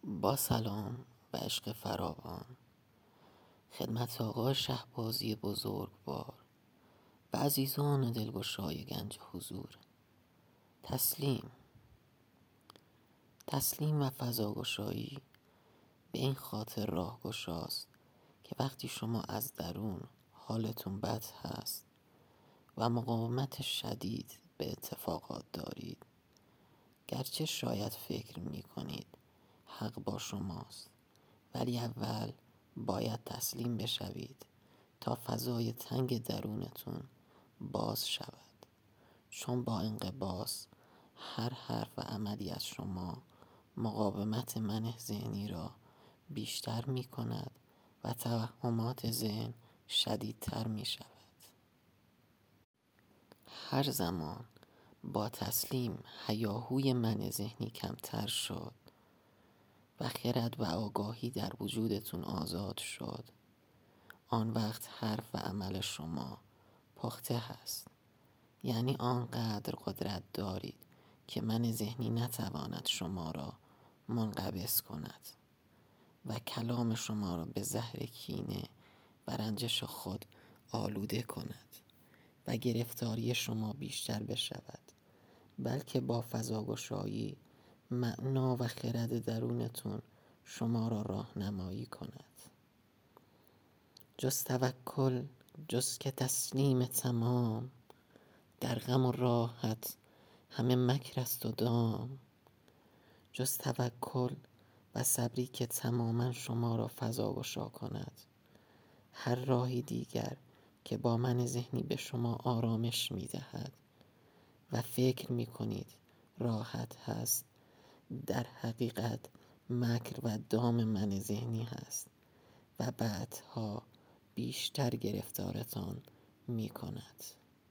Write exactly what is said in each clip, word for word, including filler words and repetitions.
با سلام و عشق فراوان خدمت آقا شهبازی بزرگوار و عزیزان دلگشای گنج حضور. تسلیم تسلیم و فضاگشایی به این خاطر راه گشاست که وقتی شما از درون حالتون بد هست و مقاومت شدید به اتفاقات دارید، گرچه شاید فکر می کنید حق با شماست، ولی اول باید تسلیم بشوید تا فضای تنگ درونتون باز شود، چون با انقباض هر حرف و عملی از شما مقاومت من ذهنی را بیشتر می کند و توهمات ذهن شدیدتر می شود. هر زمان با تسلیم هیاهوی من ذهنی کمتر شد و خرد و آگاهی در وجودتون آزاد شد، آن وقت حرف و عمل شما پخته هست. یعنی آنقدر قدرت دارید که من ذهنی نتواند شما را منقبض کند و کلام شما را به زهر کینه و رنجش خود آلوده کند و گرفتاری شما بیشتر بشود، بلکه با فضاگشایی معنا و خرد درونتون شما را راهنمایی کند. جز توکل، جز که تسلیم تمام، در غم و راحت همه مکر است و دام. جز توکل و صبری که تماما شما را فضاگشا کند، هر راهی دیگر که با من ذهنی به شما آرامش می دهد و فکر می کنید راحت هست، در حقیقت مکر و دام من ذهنی هست و بعدها بیشتر گرفتارتان می کند.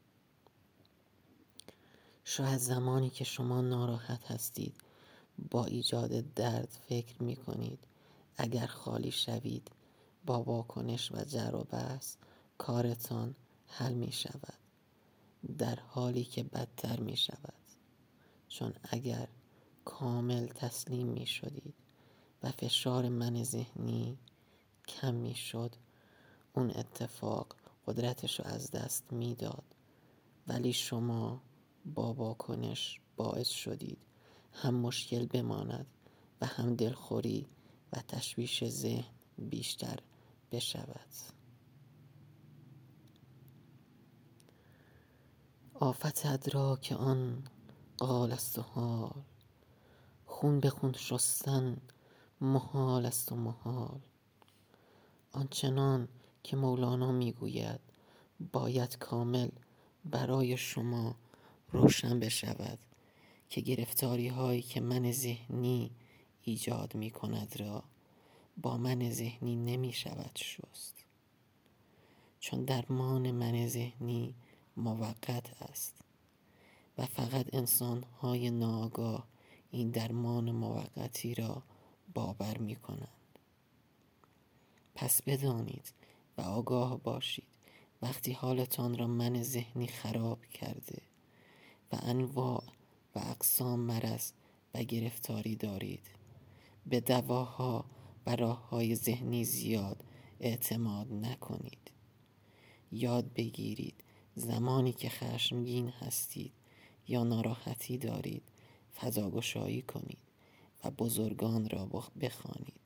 شاید زمانی که شما ناراحت هستید با ایجاد درد فکر می کنید اگر خالی شوید با واکنش و جر و بحث کارتان حل می شود، در حالی که بدتر می شود. چون اگر کامل تسلیم می شدید و فشار من ذهنی کم می شد، اون اتفاق قدرتش رو از دست می داد، ولی شما با واکنش باعث شدید هم مشکل بماند و هم دلخوری و تشویش ذهن بیشتر بشود. آفت ادراک آن قال است و حال، خون به خون شستن محال است و محال. آنچنان که مولانا میگوید باید کامل برای شما روشن بشود که گرفتاری هایی که من ذهنی ایجاد می کند را با من ذهنی نمی شود شست، چون درمان من ذهنی موقت است و فقط انسان های ناآگاه این درمان موقتی را باور می کنند. پس بدانید و آگاه باشید وقتی حالتان را من ذهنی خراب کرده و انواع و اقسام مرض و گرفتاری دارید، به دواها و راههای ذهنی زیاد اعتماد نکنید. یاد بگیرید زمانی که خشمگین هستید یا ناراحتی دارید فضاگشایی کنید و بزرگان را بخوانید.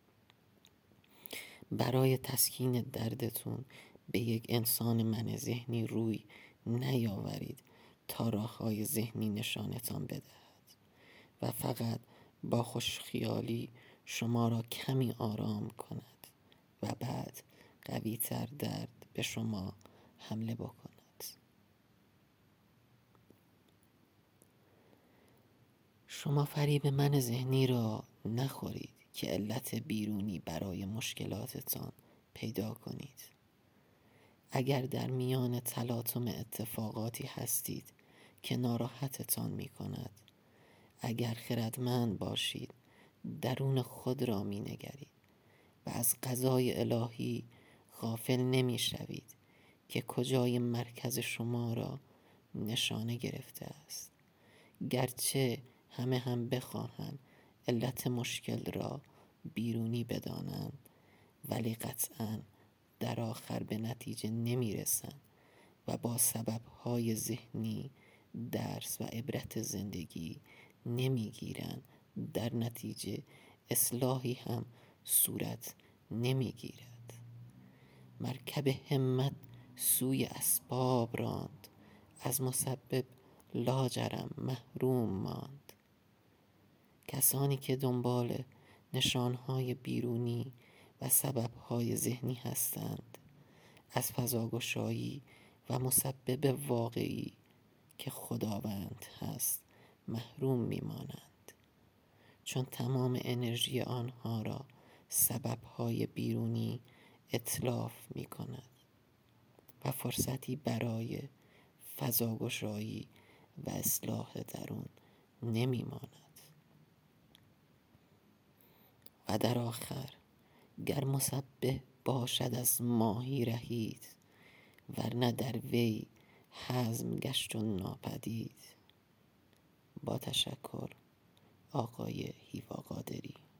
برای تسکین دردتون به یک انسان من ذهنی روی نیاورید تا راههای ذهنی نشانتان بدهد و فقط با خوشخیالی شما را کمی آرام کند و بعد قوی تر درد به شما حمله بکند. شما فریب من ذهنی را نخورید که علت بیرونی برای مشکلاتتان پیدا کنید. اگر در میان تلاطم اتفاقاتی هستید که ناراحتتان می کند، اگر خردمند باشید درون خود را می نگرید و از قضای الهی غافل نمی شوید که کجای مرکز شما را نشانه گرفته است. گرچه همه هم بخواهند علت مشکل را بیرونی بدانند، ولی قطعاً در آخر به نتیجه نمی رسند و با سببهای ذهنی درس و عبرت زندگی نمی گیرند. در نتیجه اصلاحی هم صورت نمی گیرد. مرکب همت سوی اسباب راند، از مسبب لاجرم محروم ماند. کسانی که دنبال نشانهای بیرونی و سببهای ذهنی هستند، از فضاگشایی و مسبب واقعی که خداوند هست محروم میمانند، چون تمام انرژی آنها را سببهای بیرونی اتلاف می کند و فرصتی برای فضاگشایی و اصلاح درون نمی ماند. و در آخر گر مسبب باشد از ماهی رهید، ورنه در وی هضم گشت و ناپدید. با تشکر، آقای هیوا قادری.